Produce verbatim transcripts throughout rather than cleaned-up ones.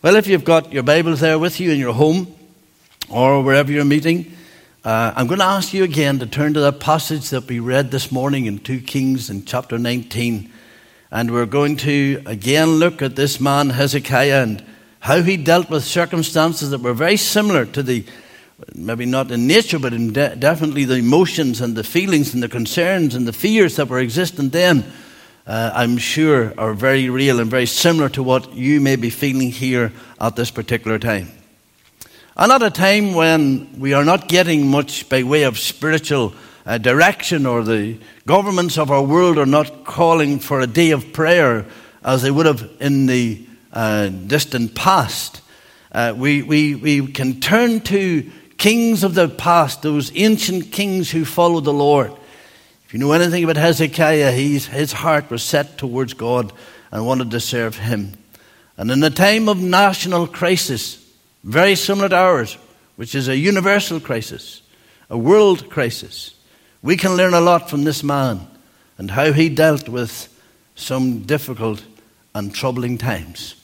Well, if you've got your Bibles there with you in your home or wherever you're meeting, uh, I'm going to ask you again to turn to that passage that we read this morning in Second Kings in chapter nineteen. And we're going to again look at this man Hezekiah and how he dealt with circumstances that were very similar to the, maybe not in nature, but in de- definitely the emotions and the feelings and the concerns and the fears that were existent then. Uh, I'm sure are very real and very similar to what you may be feeling here at this particular time. And at a time when we are not getting much by way of spiritual uh, direction, or the governments of our world are not calling for a day of prayer as they would have in the uh, distant past, uh, we, we, we can turn to kings of the past, those ancient kings who followed the Lord. If you know anything about Hezekiah, he's, his heart was set towards God and wanted to serve him. And in a time of national crisis, very similar to ours, which is a universal crisis, a world crisis, we can learn a lot from this man and how he dealt with some difficult and troubling times.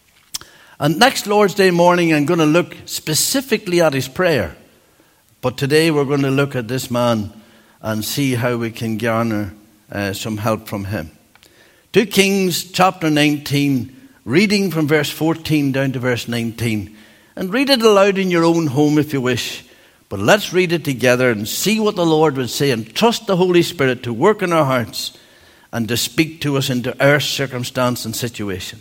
And next Lord's Day morning, I'm going to look specifically at his prayer. But today we're going to look at this man and see how we can garner uh, some help from him. Second Kings chapter nineteen, reading from verse fourteen down to verse nineteen. And read it aloud in your own home if you wish. But let's read it together and see what the Lord would say, and trust the Holy Spirit to work in our hearts and to speak to us into our circumstance and situation.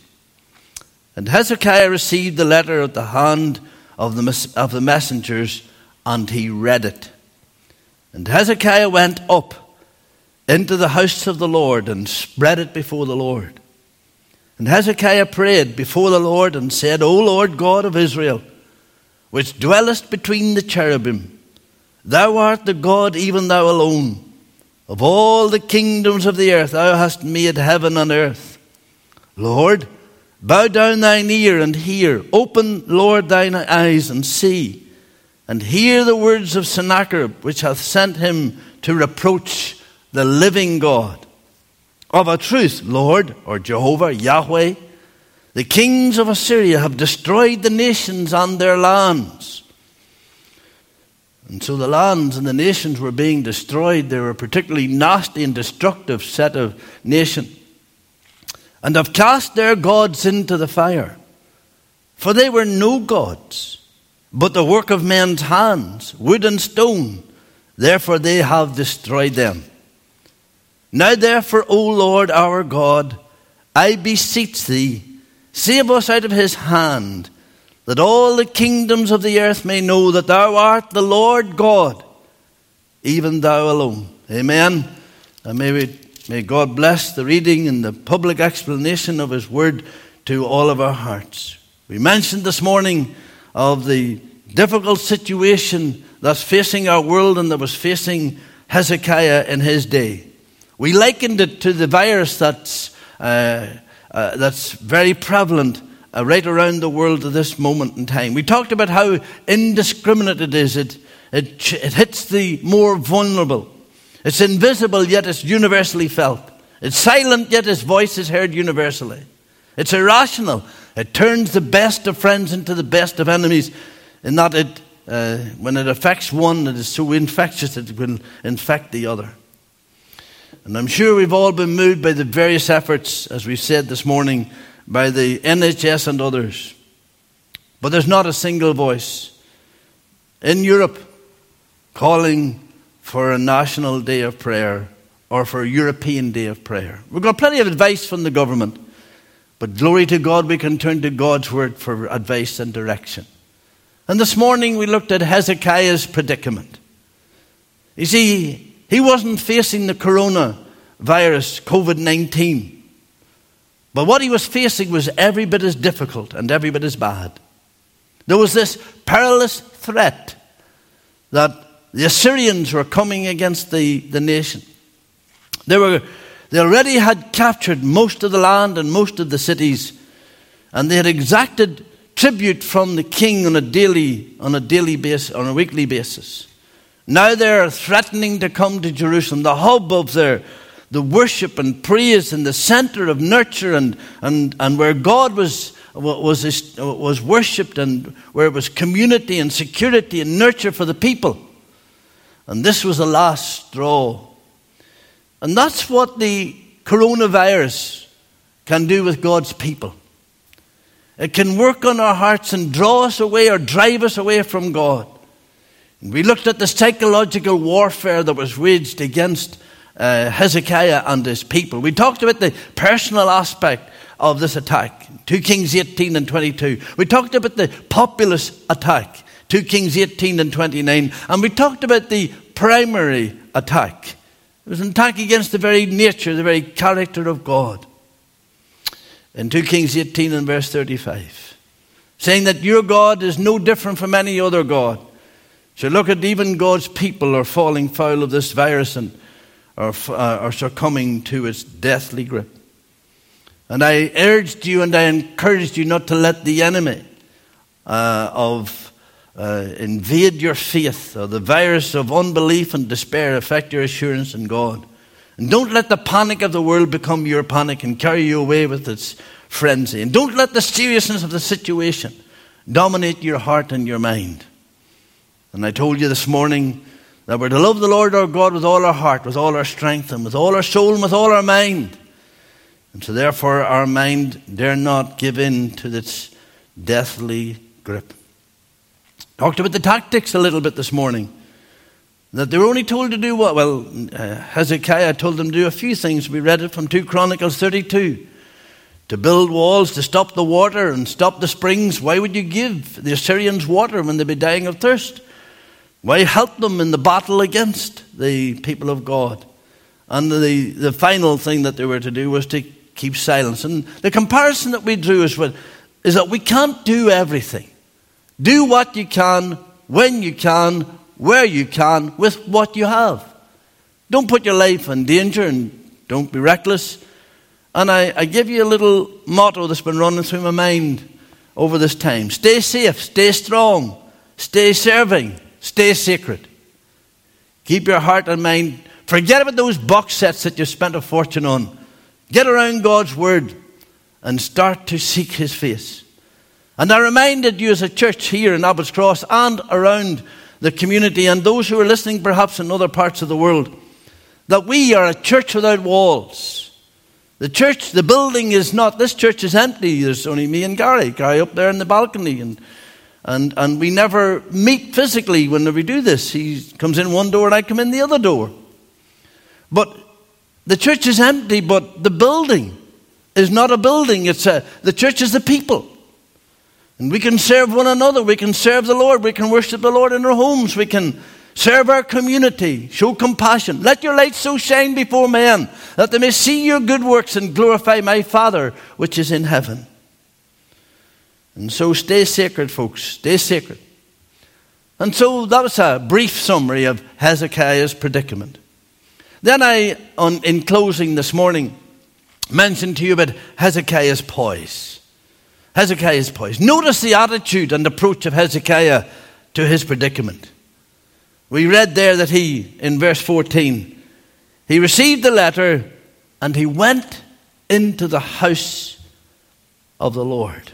And Hezekiah received the letter at the hand of the, of the messengers, and he read it. And Hezekiah went up into the house of the Lord and spread it before the Lord. And Hezekiah prayed before the Lord and said, O Lord God of Israel, which dwellest between the cherubim, thou art the God, even thou alone. Of all the kingdoms of the earth, thou hast made heaven and earth. Lord, bow down thine ear and hear. Open, Lord, thine eyes and see. And hear the words of Sennacherib, which hath sent him to reproach the living God. Of a truth, Lord, or Jehovah, Yahweh, the kings of Assyria have destroyed the nations and their lands. And so the lands and the nations were being destroyed. They were a particularly nasty and destructive set of nations. And have cast their gods into the fire. For they were no gods, but the work of men's hands, wood and stone. Therefore they have destroyed them. Now therefore, O Lord our God, I beseech thee, save us out of his hand, that all the kingdoms of the earth may know that thou art the Lord God, even thou alone. Amen. And may, we, may God bless the reading and the public explanation of his word to all of our hearts. We mentioned this morning of the difficult situation that's facing our world and that was facing Hezekiah in his day. We likened it to the virus that's uh, uh, that's very prevalent uh, right around the world at this moment in time. We talked about how indiscriminate it is. It, it, it hits the more vulnerable. It's invisible, yet it's universally felt. It's silent, yet its voice is heard universally. It's irrational. It turns the best of friends into the best of enemies, in that it, uh, when it affects one, it is so infectious that it will infect the other. And I'm sure we've all been moved by the various efforts, as we said this morning, by the N H S and others. But there's not a single voice in Europe calling for a national day of prayer or for a European day of prayer. We've got plenty of advice from the government, but glory to God, we can turn to God's word for advice and direction. And this morning we looked at Hezekiah's predicament. You see, he wasn't facing the coronavirus, covid nineteen. But what he was facing was every bit as difficult and every bit as bad. There was this perilous threat that the Assyrians were coming against the, the nation. They were, they already had captured most of the land and most of the cities, and they had exacted tribute from the king on a daily, on a daily basis, on a weekly basis. Now they're threatening to come to Jerusalem, the hub of their the worship and praise and the center of nurture and, and, and where God was was, was worshipped, and where it was community and security and nurture for the people. And this was the last straw. And that's what the coronavirus can do with God's people. It can work on our hearts and draw us away or drive us away from God. And we looked at the psychological warfare that was waged against uh, Hezekiah and his people. We talked about the personal aspect of this attack, Second Kings eighteen and twenty-two. We talked about the populist attack, Second Kings eighteen and twenty-nine. And we talked about the primary attack. It was an attack against the very nature, the very character of God. In Second Kings eighteen and verse thirty-five, saying that your God is no different from any other God. So look at even God's people are falling foul of this virus and are, uh, are succumbing to its deathly grip. And I urged you and I encouraged you not to let the enemy uh, of uh, invade your faith, or the virus of unbelief and despair affect your assurance in God. And don't let the panic of the world become your panic and carry you away with its frenzy. And don't let the seriousness of the situation dominate your heart and your mind. And I told you this morning that we're to love the Lord our God with all our heart, with all our strength, and with all our soul, and with all our mind. And so therefore our mind dare not give in to its deathly grip. Talked about the tactics a little bit this morning. That they were only told to do what? Well, uh, Hezekiah told them to do a few things. We read it from Second Chronicles thirty-two. To build walls, to stop the water and stop the springs. Why would you give the Assyrians water when they'd be dying of thirst? Why help them in the battle against the people of God? And the, the final thing that they were to do was to keep silence. And the comparison that we drew is, what, is that we can't do everything. Do what you can, when you can, where you can, with what you have. Don't put your life in danger and don't be reckless. And I, I give you a little motto that's been running through my mind over this time. Stay safe, stay strong, stay serving, stay sacred. Keep your heart and mind. Forget about those box sets that you spent a fortune on. Get around God's word and start to seek his face. And I reminded you as a church here in Abbott's Cross and around the community and those who are listening perhaps in other parts of the world, that we are a church without walls. The church, the building is not, this church is empty. There's only me and Gary, Gary up there in the balcony. And and and we never meet physically when we do this. He comes in one door and I come in the other door. But the church is empty, but the building is not a building. It's a, the church is the people. And we can serve one another. We can serve the Lord. We can worship the Lord in our homes. We can serve our community. Show compassion. Let your light so shine before men that they may see your good works and glorify my Father which is in heaven. And so stay sacred, folks. Stay sacred. And so that was a brief summary of Hezekiah's predicament. Then I, on, in closing this morning, mentioned to you about Hezekiah's poise. Hezekiah's poise. Notice the attitude and approach of Hezekiah to his predicament. We read there that he, in verse fourteen, he received the letter and he went into the house of the Lord.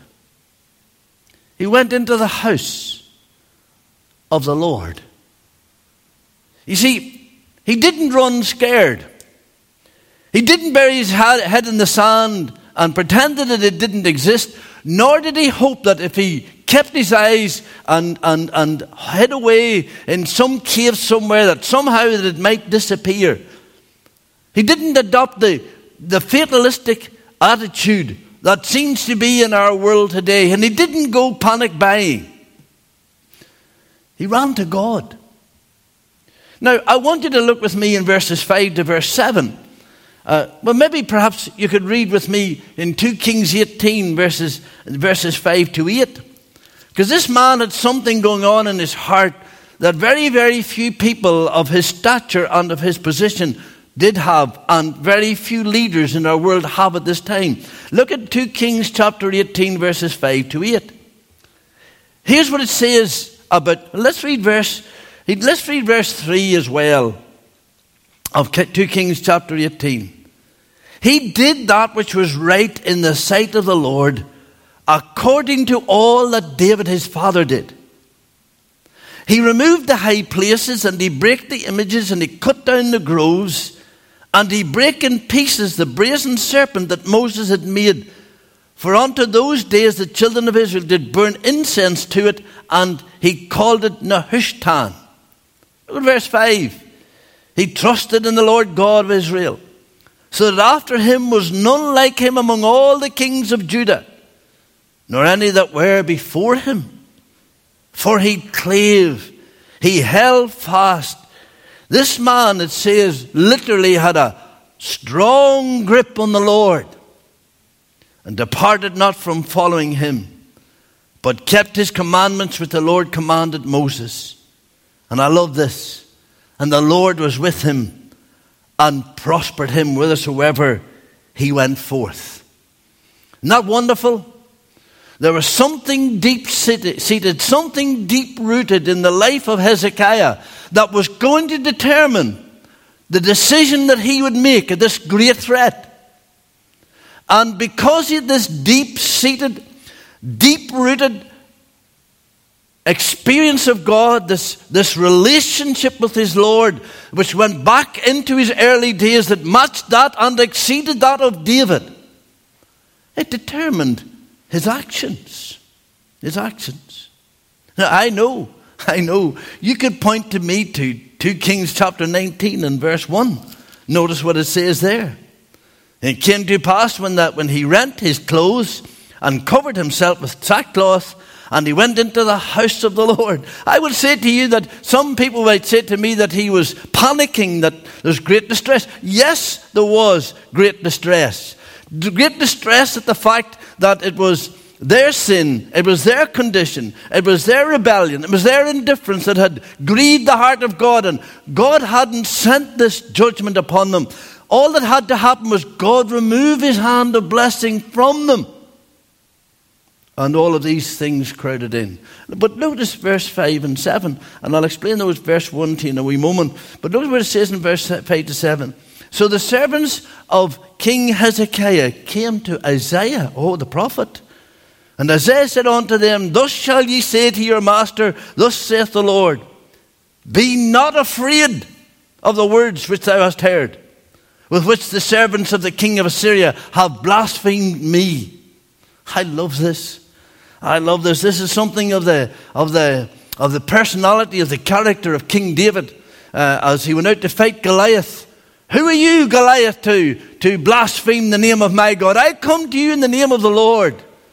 He went into the house of the Lord. You see, he didn't run scared. He didn't bury his head in the sand and pretended that it didn't exist, nor did he hope that if he kept his eyes and, and, and hid away in some cave somewhere that somehow that it might disappear. He didn't adopt the, the fatalistic attitude that seems to be in our world today, and he didn't go panic buying. He ran to God. Now, I want you to look with me in verses five to verse seven. Uh, well, maybe perhaps you could read with me in Second Kings eighteen, verses, verses five to eight. Because this man had something going on in his heart that very, very few people of his stature and of his position did have, and very few leaders in our world have at this time. Look at Second Kings chapter eighteen, verses five to eight. Here's what it says about, let's read verse, let's read verse three as well of Second Kings chapter eighteen. He did that which was right in the sight of the Lord, according to all that David his father did. He removed the high places, and he brake the images, and he cut down the groves, and he brake in pieces the brazen serpent that Moses had made. For unto those days the children of Israel did burn incense to it, and he called it Nehushtan. Look at verse five. He trusted in the Lord God of Israel, so that after him was none like him among all the kings of Judah, nor any that were before him. For he clave, he held fast. This man, it says, literally had a strong grip on the Lord, and departed not from following him, but kept his commandments which the Lord commanded Moses. And I love this. And the Lord was with him, and prospered him whithersoever he went forth. Isn't that wonderful? There was something deep-seated, something deep-rooted in the life of Hezekiah that was going to determine the decision that he would make at this great threat. And because he had this deep-seated, deep-rooted experience of God, this, this relationship with his Lord, which went back into his early days, that matched that and exceeded that of David, it determined his actions. His actions. Now, I know, I know, you could point to me to Second Kings chapter nineteen and verse one. Notice what it says there. It came to pass when that when he rent his clothes and covered himself with sackcloth, and he went into the house of the Lord. I would say to you that some people might say to me that he was panicking, that there's great distress. Yes, there was great distress. The great distress at the fact that it was their sin, it was their condition, it was their rebellion, it was their indifference that had grieved the heart of God, and God hadn't sent this judgment upon them. All that had to happen was God remove his hand of blessing from them. And all of these things crowded in. But notice verse five and seven, and I'll explain those verse one to you in a wee moment. But notice what it says in verse five to seven. So the servants of King Hezekiah came to Isaiah, oh, the prophet. And Isaiah said unto them, Thus shall ye say to your master, Thus saith the Lord, Be not afraid of the words which thou hast heard, with which the servants of the king of Assyria have blasphemed me. I love this. I love this. This is something of the of the of the personality, of the character of King David uh, as he went out to fight Goliath. Who are you, Goliath, to, to blaspheme the name of my God? I come to you in the name of the Lord.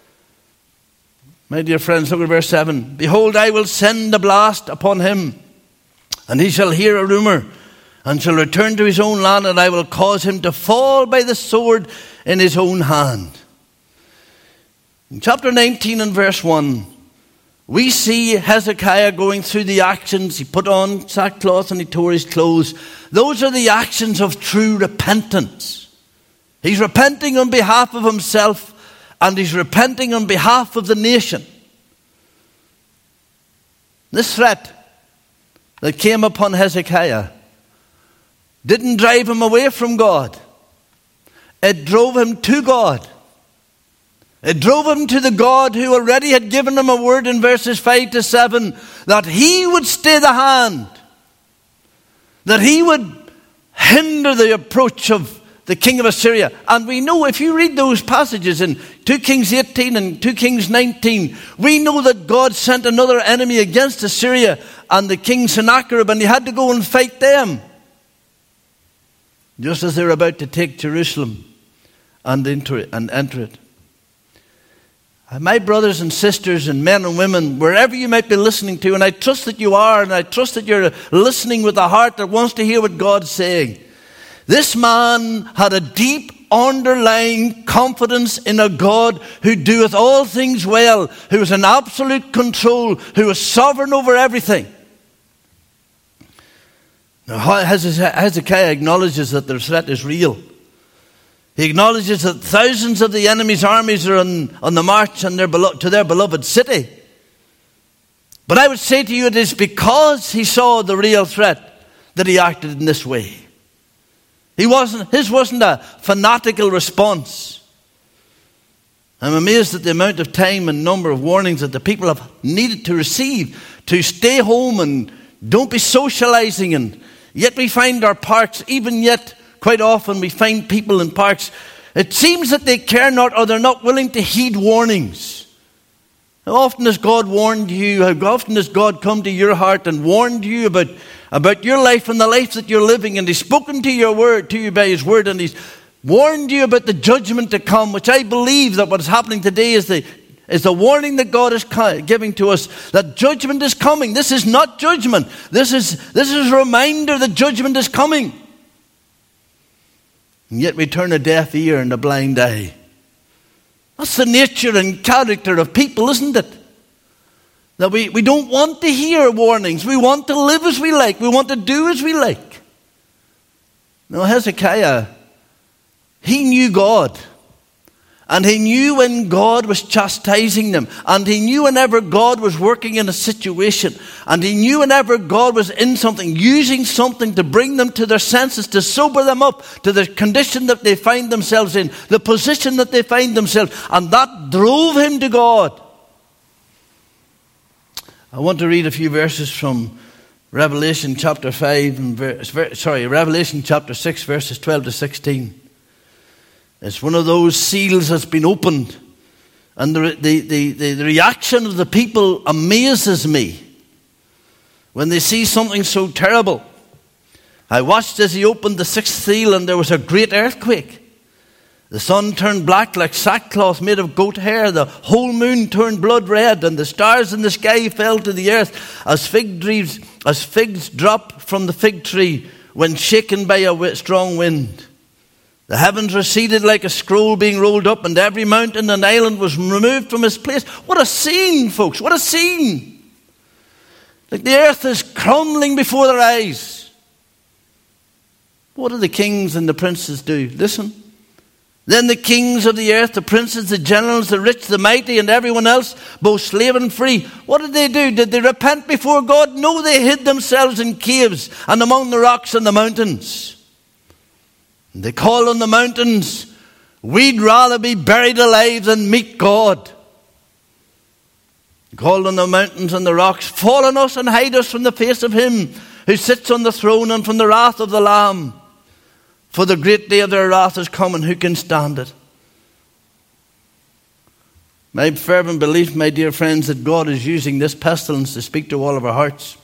My dear friends, look at verse seven. Behold, I will send a blast upon him, and he shall hear a rumor, and shall return to his own land, and I will cause him to fall by the sword in his own hand. In chapter nineteen and verse one, we see Hezekiah going through the actions. He put on sackcloth and he tore his clothes. Those are the actions of true repentance. He's repenting on behalf of himself, and he's repenting on behalf of the nation. This threat that came upon Hezekiah didn't drive him away from God. It drove him to God. It drove him to the God who already had given him a word in verses five to seven, that he would stay the hand, that he would hinder the approach of the king of Assyria. And we know, if you read those passages in Second Kings eighteen and Second Kings nineteen, we know that God sent another enemy against Assyria and the king Sennacherib, and he had to go and fight them, just as they were about to take Jerusalem and enter it. And enter it. My brothers and sisters and men and women, wherever you might be listening to, and I trust that you are, and I trust that you're listening with a heart that wants to hear what God's saying. This man had a deep underlying confidence in a God who doeth all things well, who is in absolute control, who is sovereign over everything. Now, Hezekiah acknowledges that the threat is real. He acknowledges that thousands of the enemy's armies are on, on the march and their belo- to their beloved city. But I would say to you, it is because he saw the real threat that he acted in this way. He wasn't, his wasn't a fanatical response. I'm amazed at the amount of time and number of warnings that the people have needed to receive to stay home and don't be socializing. And yet we find our parks, even yet quite often we find people in parks, it seems that they care not, or they're not willing to heed warnings. How often has God warned you? How often has God come to your heart and warned you about, about your life and the life that you're living? And He's spoken to your word, to you by His word, and He's warned you about the judgment to come, which I believe that what is happening today is the, is the warning that God is giving to us, that judgment is coming. This is not judgment. This is, this is a reminder that judgment is coming. And yet we turn a deaf ear and a blind eye. That's the nature and character of people, isn't it? That we, we don't want to hear warnings. We want to live as we like. We want to do as we like. Now Hezekiah, he knew God. And he knew when God was chastising them. And he knew whenever God was working in a situation. And he knew whenever God was in something, using something to bring them to their senses, to sober them up to the condition that they find themselves in, the position that they find themselves. And that drove him to God. I want to read a few verses from Revelation chapter five, and ver- sorry, Revelation chapter six, verses twelve to sixteen. It's one of those seals that's been opened. And the, the, the, the reaction of the people amazes me when they see something so terrible. I watched as he opened the sixth seal, and there was a great earthquake. The sun turned black like sackcloth made of goat hair. The whole moon turned blood red, and the stars in the sky fell to the earth as fig trees, as figs drop from the fig tree when shaken by a strong wind. The heavens receded like a scroll being rolled up, and every mountain and island was removed from its place. What a scene, folks. What a scene. Like the earth is crumbling before their eyes. What do the kings and the princes do? Listen. Then the kings of the earth, the princes, the generals, the rich, the mighty, and everyone else, both slave and free, what did they do? Did they repent before God? No, they hid themselves in caves and among the rocks and the mountains. They call on the mountains, we'd rather be buried alive than meet God. They called on the mountains and the rocks, fall on us and hide us from the face of him who sits on the throne and from the wrath of the Lamb. For the great day of their wrath is come, and who can stand it? My fervent belief, my dear friends, that God is using this pestilence to speak to all of our hearts.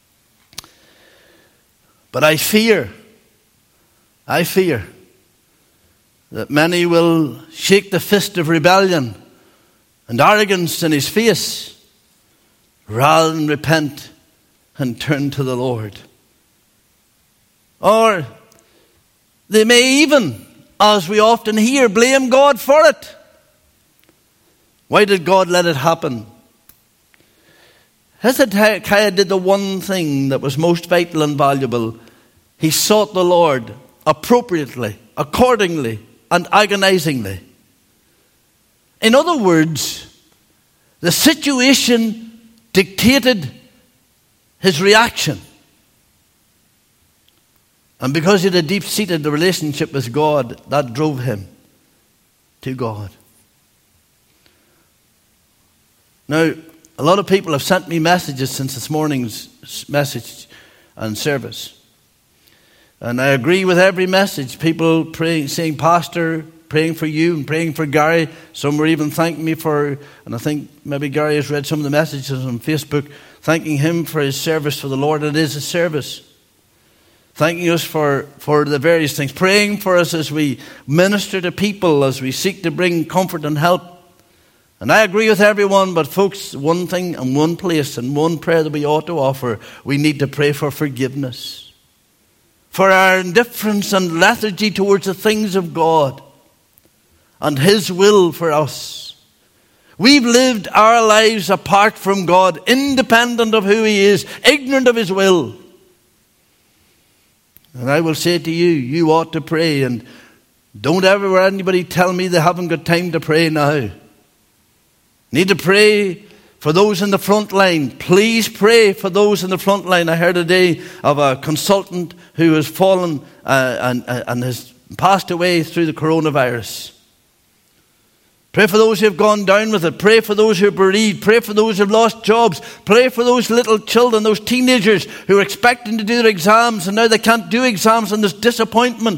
But I fear I fear that many will shake the fist of rebellion and arrogance in his face rather than repent and turn to the Lord. Or they may even, as we often hear, blame God for it. Why did God let it happen? Hezekiah did the one thing that was most vital and valuable. He sought the Lord appropriately, accordingly, and agonizingly. In other words, the situation dictated his reaction. And because he had a deep-seated relationship with God, that drove him to God. Now, a lot of people have sent me messages since this morning's message and service. And I agree with every message. People praying, saying, Pastor, praying for you and praying for Gary. Some were even thanking me for, and I think maybe Gary has read some of the messages on Facebook, thanking him for his service for the Lord. It is a service. Thanking us for, for the various things. Praying for us as we minister to people, as we seek to bring comfort and help. And I agree with everyone, but folks, one thing and one place and one prayer that we ought to offer, we need to pray for forgiveness. For our indifference and lethargy towards the things of God and His will for us. We've lived our lives apart from God, independent of who He is, ignorant of His will. And I will say to you, you ought to pray, and don't ever anybody tell me they haven't got time to pray now. Need to pray for those in the front line. Please pray for those in the front line. I heard today of a consultant who has fallen uh, and, uh, and has passed away through the coronavirus. Pray for those who have gone down with it. Pray for those who are bereaved. Pray for those who have lost jobs. Pray for those little children, those teenagers who are expecting to do their exams and now they can't do exams and there's disappointment.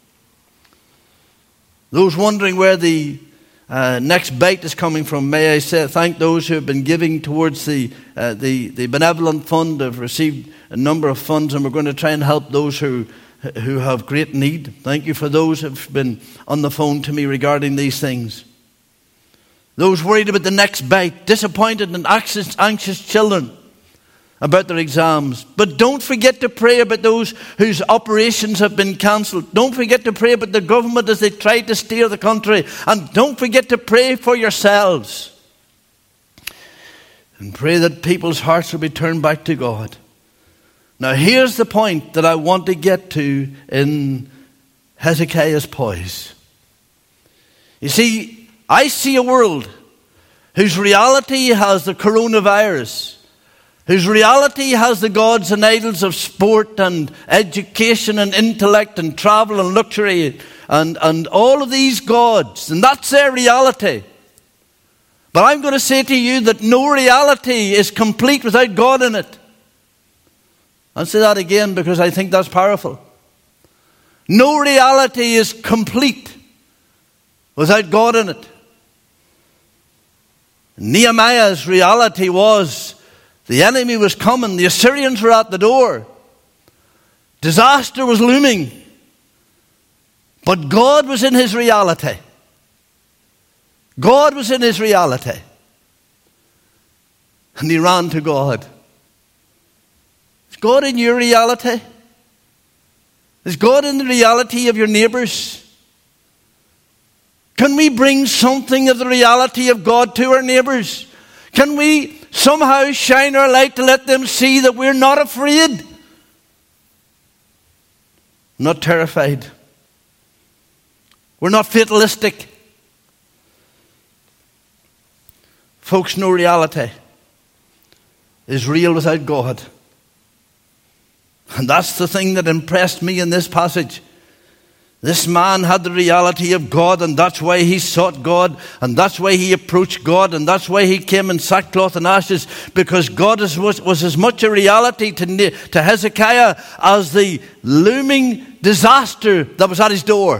Those wondering where the uh, next bite is coming from, may I say thank those who have been giving towards the, uh, the, the benevolent fund. Have received a number of funds and we're going to try and help those who, who have great need. Thank you for those who have been on the phone to me regarding these things. Those worried about the next bite, disappointed and anxious, anxious children about their exams. But don't forget to pray about those whose operations have been cancelled. Don't forget to pray about the government as they try to steer the country. And don't forget to pray for yourselves. And pray that people's hearts will be turned back to God. Now here's the point that I want to get to in Hezekiah's poise. You see, I see a world whose reality has the coronavirus, whose reality has the gods and idols of sport and education and intellect and travel and luxury and, and all of these gods. And that's their reality. But I'm going to say to you that no reality is complete without God in it. I'll say that again because I think that's powerful. No reality is complete without God in it. Nehemiah's reality was the enemy was coming. The Assyrians were at the door. Disaster was looming. But God was in his reality. God was in his reality. And he ran to God. Is God in your reality? Is God in the reality of your neighbors? Can we bring something of the reality of God to our neighbors? Can we somehow shine our light to let them see that we're not afraid? Not terrified. We're not fatalistic. Folks, no reality is real without God. And that's the thing that impressed me in this passage. This man had the reality of God, and that's why he sought God, and that's why he approached God, and that's why he came in sackcloth and ashes, because God was, was as much a reality to, to Hezekiah as the looming disaster that was at his door.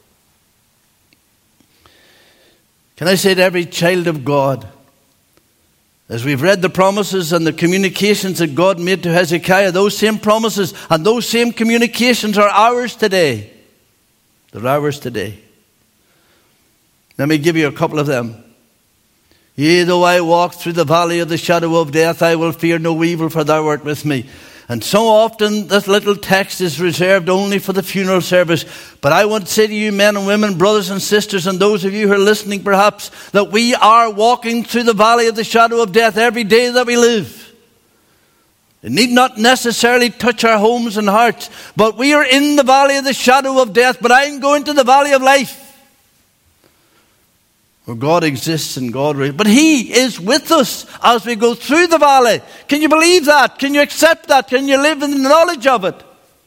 Can I say to every child of God, as we've read the promises and the communications that God made to Hezekiah, those same promises and those same communications are ours today. They're ours today. Let me give you a couple of them. Yea, though I walk through the valley of the shadow of death, I will fear no evil, for thou art with me. And so often this little text is reserved only for the funeral service. But I want to say to you, men and women, brothers and sisters, and those of you who are listening perhaps, that we are walking through the valley of the shadow of death every day that we live. It need not necessarily touch our homes and hearts, but we are in the valley of the shadow of death. But I'm going to the valley of life, where God exists and God reigns. But He is with us as we go through the valley. Can you believe that? Can you accept that? Can you live in the knowledge of it?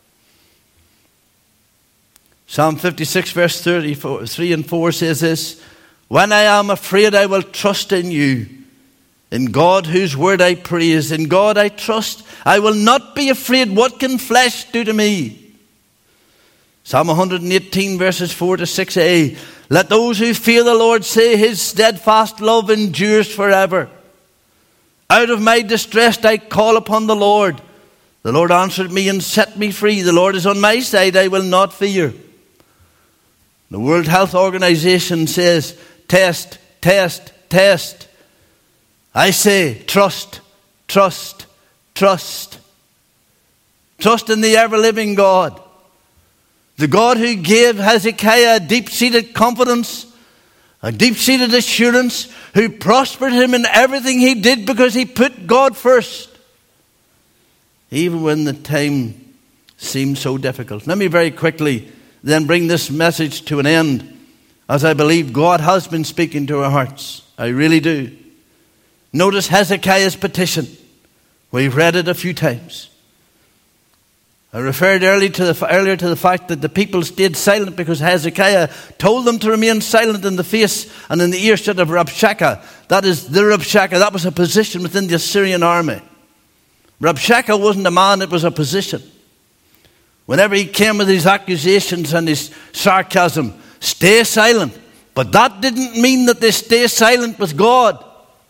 Psalm fifty-six verse thirty-four, three and four says this: when I am afraid, I will trust in you. In God whose word I praise, in God I trust. I will not be afraid. What can flesh do to me? Psalm one eighteen verses four to six a. Let those who fear the Lord say, His steadfast love endures forever. Out of my distress I call upon the Lord. The Lord answered me and set me free. The Lord is on my side. I will not fear. The World Health Organization says, test, test, test. I say, trust, trust, trust. Trust in the ever-living God. The God who gave Hezekiah a deep-seated confidence, a deep-seated assurance, who prospered him in everything he did because he put God first, even when the time seemed so difficult. Let me very quickly then bring this message to an end, as I believe God has been speaking to our hearts. I really do. Notice Hezekiah's petition. We've read it a few times. I referred earlier to, the, earlier to the fact that the people stayed silent because Hezekiah told them to remain silent in the face and in the earshot of Rabshakeh. That is the Rabshakeh. That was a position within the Assyrian army. Rabshakeh wasn't a man, it was a position. Whenever he came with his accusations and his sarcasm, stay silent. But that didn't mean that they stay silent with God.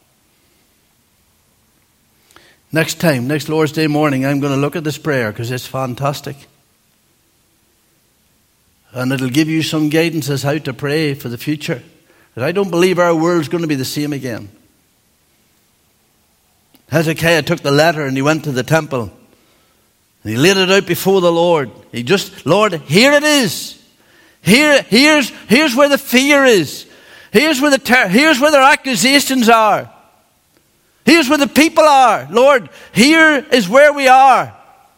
Next time, next Lord's Day morning, I'm going to look at this prayer because it's fantastic. And it'll give you some guidance as how to pray for the future. But I don't believe our world's going to be the same again. Hezekiah took the letter and he went to the temple. And he laid it out before the Lord. He just, Lord, here it is. Here, here's, here's where the fear is. Here's where the ter- here's where their accusations are. Here's where the people are. Lord, here is where we are.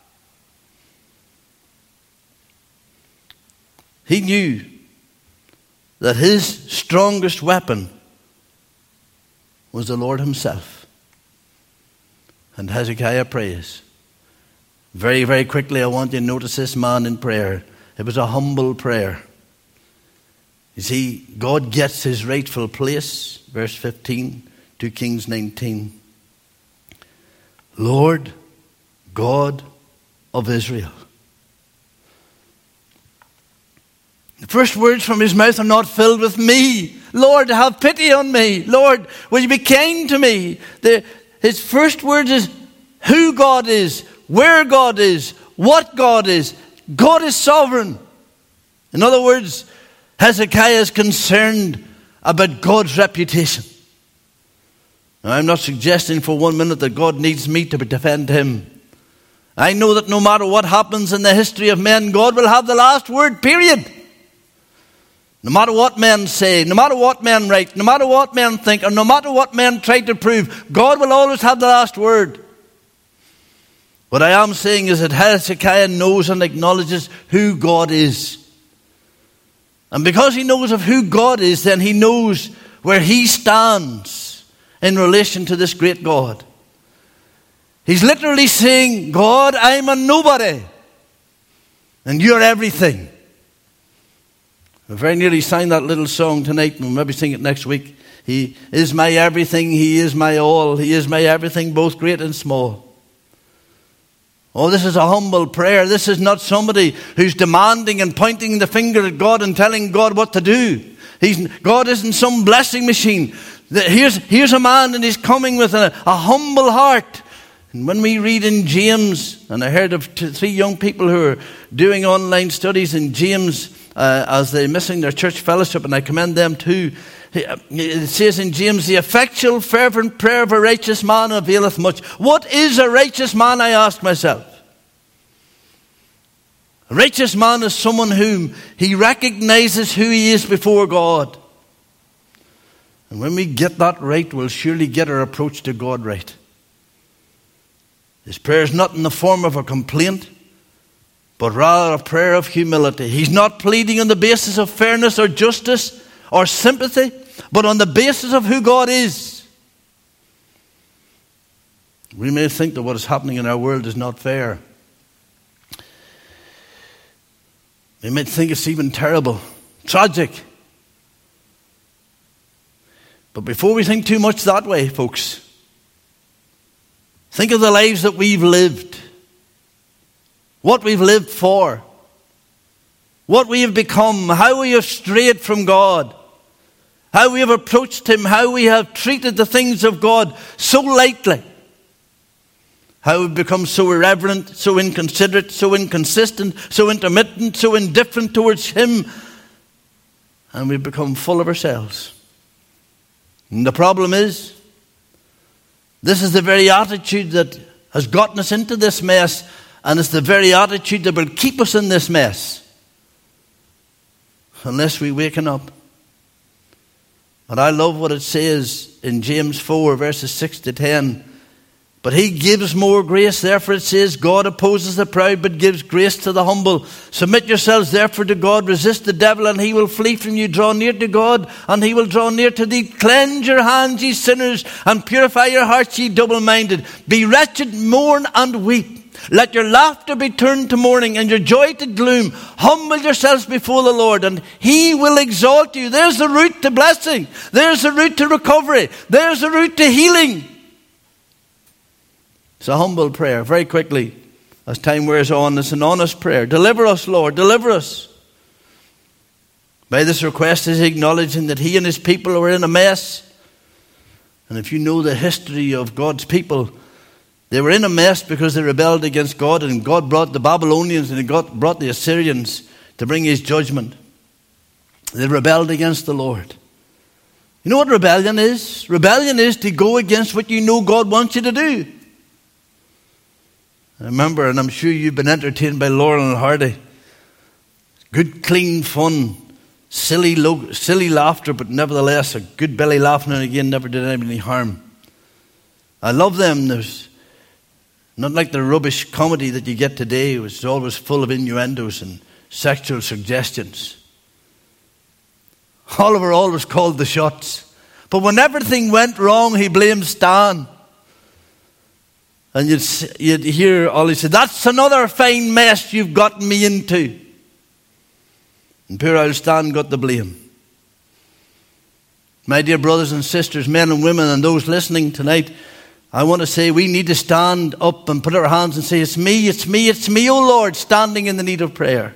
He knew that his strongest weapon was the Lord himself. And Hezekiah prays. Very, very quickly, I want you to notice this man in prayer. It was a humble prayer. You see, God gets his rightful place. Verse fifteen. Two Kings nineteen. Lord God of Israel. The first words from his mouth are not filled with me. Lord, have pity on me. Lord, will you be kind to me? The, his first words is who God is, where God is, what God is. God is sovereign. In other words, Hezekiah is concerned about God's reputation. Now, I'm not suggesting for one minute that God needs me to defend him. I know that no matter what happens in the history of men, God will have the last word, period. No matter what men say, no matter what men write, no matter what men think, or no matter what men try to prove, God will always have the last word. What I am saying is that Hezekiah knows and acknowledges who God is. And because he knows of who God is, then he knows where he stands in relation to this great God. He's literally saying, God, I'm a nobody, and you're everything. I very nearly sang that little song tonight, and we'll maybe sing it next week. He is my everything, he is my all, he is my everything, both great and small. Oh, this is a humble prayer. This is not somebody who's demanding and pointing the finger at God and telling God what to do. He's, God isn't some blessing machine. Here's, here's a man and he's coming with a, a humble heart. And when we read in James, and I heard of two, three young people who are doing online studies in James uh, as they're missing their church fellowship, and I commend them too. It says in James, the effectual fervent prayer of a righteous man availeth much. What is a righteous man, I ask myself? A righteous man is someone whom he recognizes who he is before God. And when we get that right, we'll surely get our approach to God right. His prayer is not in the form of a complaint, but rather a prayer of humility. He's not pleading on the basis of fairness or justice or sympathy, but on the basis of who God is. We may think that what is happening in our world is not fair. We might think it's even terrible, tragic. But before we think too much that way, folks, think of the lives that we've lived, what we've lived for, what we have become, how we have strayed from God, how we have approached Him, how we have treated the things of God so lightly, how we've become so irreverent, so inconsiderate, so inconsistent, so intermittent, so indifferent towards Him, and we've become full of ourselves. And the problem is, this is the very attitude that has gotten us into this mess, and it's the very attitude that will keep us in this mess unless we waken up. And I love what it says in James four, verses six to ten. But He gives more grace. Therefore it says, God opposes the proud, but gives grace to the humble. Submit yourselves therefore to God. Resist the devil, and he will flee from you. Draw near to God, and He will draw near to thee. Cleanse your hands, ye sinners, and purify your hearts, ye double-minded. Be wretched, mourn, and weep. Let your laughter be turned to mourning and your joy to gloom. Humble yourselves before the Lord and He will exalt you. There's the route to blessing. There's the route to recovery. There's the route to healing. It's a humble prayer. Very quickly, as time wears on, it's an honest prayer. Deliver us, Lord. Deliver us. By this request is acknowledging that he and his people were in a mess. And if you know the history of God's people, they were in a mess because they rebelled against God, and God brought the Babylonians and God brought the Assyrians to bring his judgment. They rebelled against the Lord. You know what rebellion is? Rebellion is to go against what you know God wants you to do. I remember, and I'm sure you've been entertained by Laurel and Hardy. Good, clean fun. Silly, low, silly laughter, but nevertheless a good belly laughing and again never did anybody any harm. I love them. There's not like the rubbish comedy that you get today, which is always full of innuendos and sexual suggestions. Oliver always called the shots, but when everything went wrong, he blamed Stan. And you'd, you'd hear Ollie say, "That's another fine mess you've gotten me into." And poor old Stan got the blame. My dear brothers and sisters, men and women, and those listening tonight, I want to say we need to stand up and put our hands and say, "It's me, it's me, it's me, O Lord, standing in the need of prayer."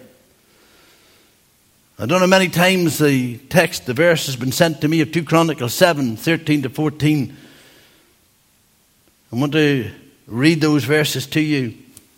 I don't know many times the text, the verse has been sent to me of Second Chronicles seven, thirteen to fourteen. I want to read those verses to you.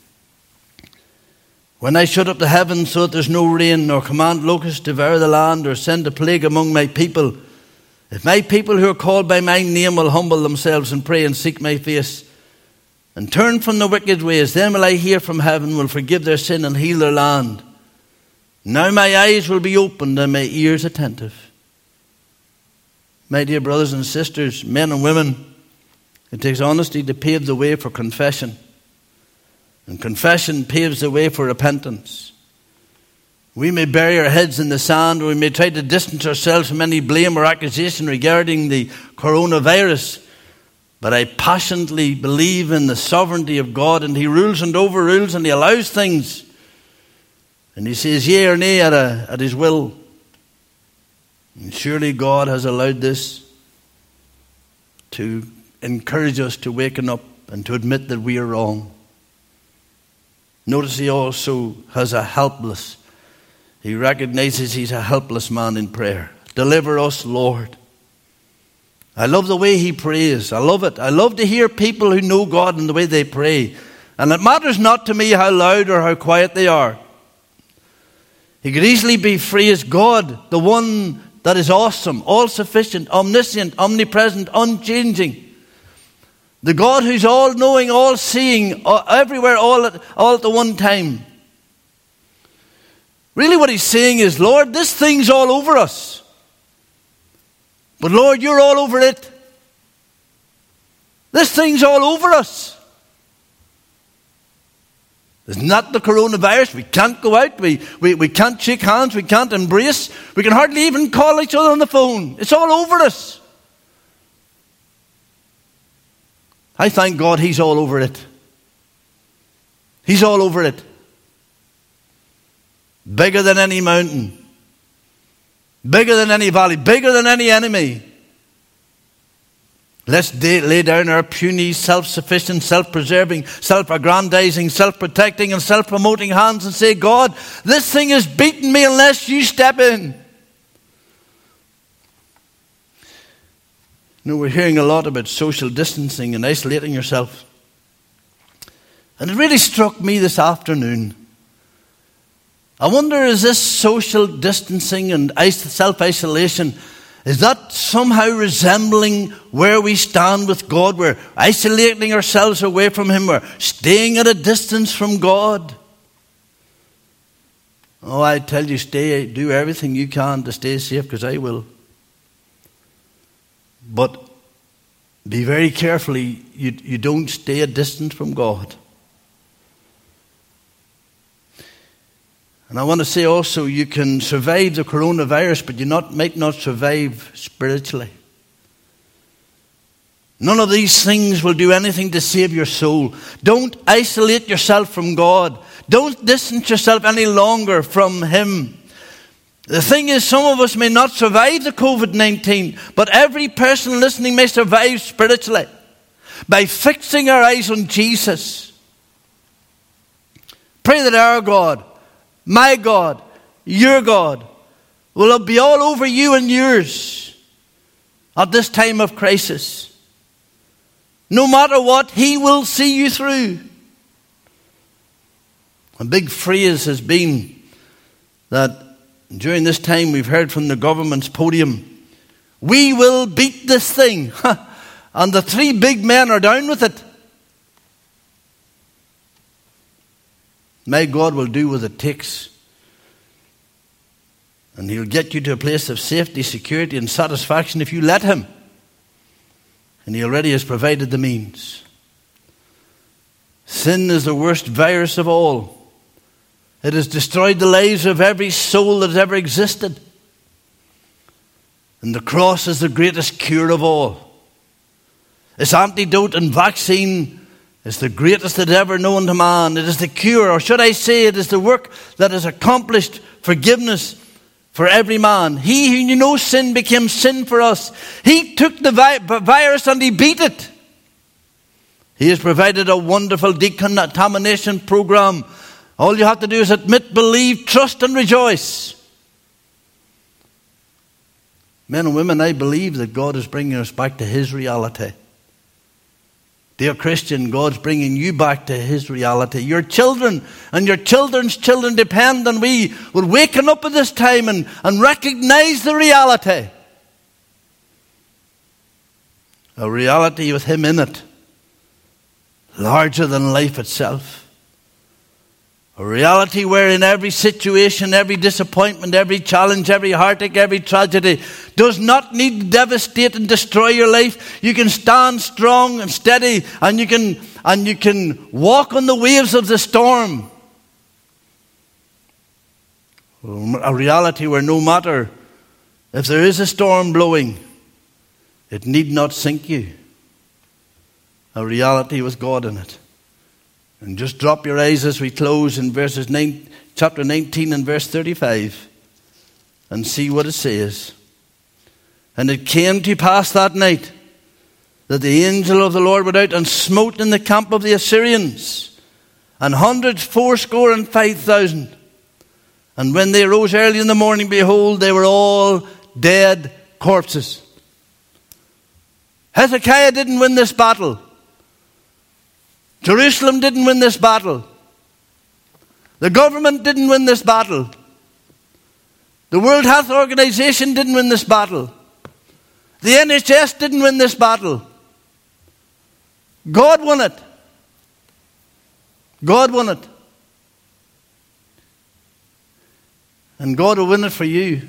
"When I shut up the heavens so that there's no rain, nor command locusts to devour the land, or send a plague among my people, if my people who are called by my name will humble themselves and pray and seek my face, and turn from the wicked ways, then will I hear from heaven, will forgive their sin and heal their land. Now my eyes will be opened and my ears attentive." My dear brothers and sisters, men and women, it takes honesty to pave the way for confession. And confession paves the way for repentance. We may bury our heads in the sand, or we may try to distance ourselves from any blame or accusation regarding the coronavirus. But I passionately believe in the sovereignty of God, and He rules and overrules, and He allows things. And He says yea or nay at, a, at His will. And surely God has allowed this to encourage us to waken up and to admit that we are wrong. Notice He also has a helpless. He recognizes He's a helpless man in prayer. Deliver us, Lord. I love the way he prays. I love it. I love to hear people who know God and the way they pray. And it matters not to me how loud or how quiet they are. He could easily be free as God, the one that is awesome, all-sufficient, omniscient, omnipresent, unchanging. The God who's all-knowing, all-seeing, everywhere, all at, all at the one time. Really what He's saying is, Lord, this thing's all over us. But Lord, you're all over it. This thing's all over us. It's not the coronavirus. We can't go out. We, we, we can't shake hands. We can't embrace. We can hardly even call each other on the phone. It's all over us. I thank God He's all over it. He's all over it. Bigger than any mountain. Bigger than any valley. Bigger than any enemy. Let's lay down our puny, self-sufficient, self-preserving, self-aggrandizing, self-protecting and self-promoting hands and say, God, this thing is beating me unless you step in. You know, we're hearing a lot about social distancing and isolating yourself. And it really struck me this afternoon. I wonder, is this social distancing and self-isolation, is that somehow resembling where we stand with God? We're isolating ourselves away from Him. We're staying at a distance from God. Oh, I tell you, stay, do everything you can to stay safe, because I will. But be very carefully, you, you don't stay a distance from God. And I want to say also, you can survive the coronavirus, but you not, might not survive spiritually. None of these things will do anything to save your soul. Don't isolate yourself from God. Don't distance yourself any longer from Him. The thing is, some of us may not survive the covid nineteen, but every person listening may survive spiritually by fixing our eyes on Jesus. Pray that our God, my God, your God, will be all over you and yours at this time of crisis. No matter what, He will see you through. A big phrase has been that during this time we've heard from the government's podium, we will beat this thing. And the three big men are down with it. My God will do what it takes. And He'll get you to a place of safety, security, and satisfaction if you let Him. And He already has provided the means. Sin is the worst virus of all. It has destroyed the lives of every soul that has ever existed. And the cross is the greatest cure of all. Its antidote and vaccine is the greatest that ever known to man. It is the cure, or should I say, it is the work that has accomplished forgiveness for every man. He who knew no sin became sin for us. He took the vi- virus and He beat it. He has provided a wonderful decontamination program. All you have to do is admit, believe, trust, and rejoice. Men and women, I believe that God is bringing us back to His reality. Dear Christian, God's bringing you back to His reality. Your children and your children's children depend on we will waken up at this time and, and recognize the reality. A reality with Him in it, larger than life itself. A reality where in every situation, every disappointment, every challenge, every heartache, every tragedy does not need to devastate and destroy your life. You can stand strong and steady, and you can and you can walk on the waves of the storm. A reality where no matter if there is a storm blowing, it need not sink you. A reality with God in it. And just drop your eyes as we close in verses nine, chapter nineteen and verse thirty-five and see what it says. And it came to pass that night that the angel of the Lord went out and smote in the camp of the Assyrians an hundred fourscore and five thousand. And when they arose early in the morning, behold, they were all dead corpses. Hezekiah didn't win this battle. Jerusalem didn't win this battle. The government didn't win this battle. The World Health Organization didn't win this battle. The N H S didn't win this battle. God won it. God won it. And God will win it for you.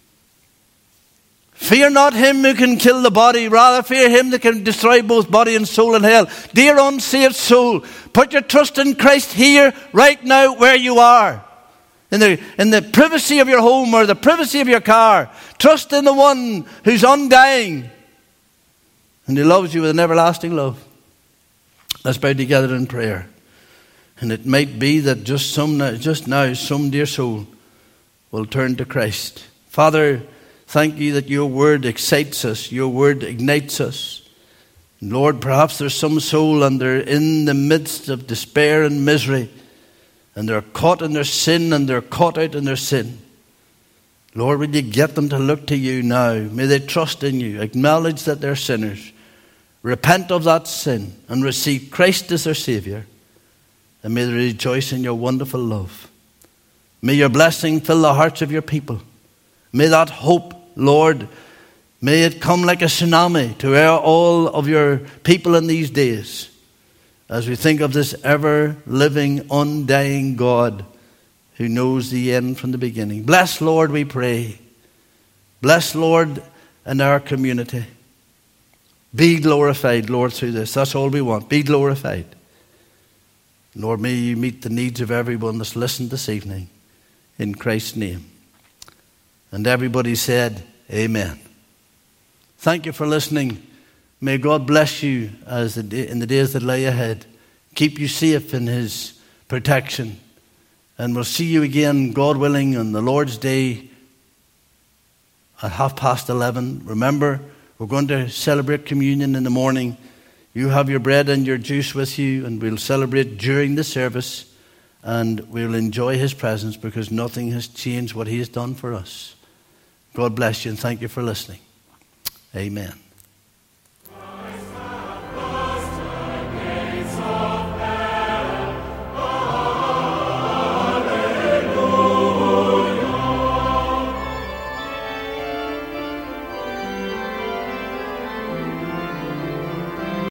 Fear not him who can kill the body, rather fear him that can destroy both body and soul in hell. Dear unsaved soul, put your trust in Christ here, right now, where you are. In the, in the privacy of your home or the privacy of your car. Trust in the one who's undying. And He loves you with an everlasting love. Let's bow together in prayer. And it might be that just some, just now, some dear soul will turn to Christ. Father, thank You that Your word excites us. Your word ignites us. And Lord, perhaps there's some soul and they're in the midst of despair and misery. And they're caught in their sin and they're caught out in their sin. Lord, will You get them to look to You now? May they trust in You. Acknowledge that they're sinners. Repent of that sin and receive Christ as their Savior. And may they rejoice in Your wonderful love. May Your blessing fill the hearts of Your people. May that hope, Lord, may it come like a tsunami to all of Your people in these days as we think of this ever-living, undying God who knows the end from the beginning. Bless, Lord, we pray. Bless, Lord, in our community. Be glorified, Lord, through this. That's all we want. Be glorified. Lord, may You meet the needs of everyone that's listened this evening. In Christ's name. And everybody said, Amen. Thank you for listening. May God bless you as the day, in the days that lie ahead. Keep you safe in his protection. And we'll see you again, God willing, on the Lord's Day at half past eleven. Remember, we're going to celebrate communion in the morning. You have your bread and your juice with you, and we'll celebrate during the service, and we'll enjoy his presence because nothing has changed what he has done for us. God bless you, and thank you for listening. Amen.